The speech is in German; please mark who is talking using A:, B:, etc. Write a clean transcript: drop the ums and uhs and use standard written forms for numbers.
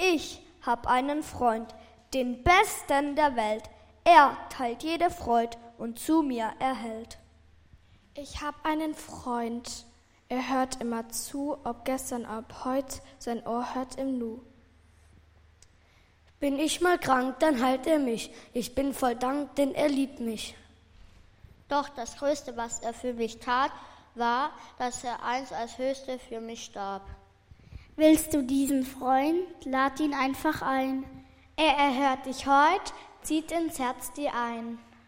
A: Ich hab einen Freund, den Besten der Welt. Er teilt jede Freud und zu mir erhält.
B: Ich hab einen Freund, er hört immer zu, ob gestern, ob heut, sein Ohr hört im Nu.
C: Bin ich mal krank, dann heilt er mich. Ich bin voll Dank, denn er liebt mich.
D: Doch das Größte, was er für mich tat, war, dass er einst als Höchste für mich starb.
E: Willst du diesen Freund? Lad ihn einfach ein.
F: Er erhört dich heut, zieht ins Herz dir ein.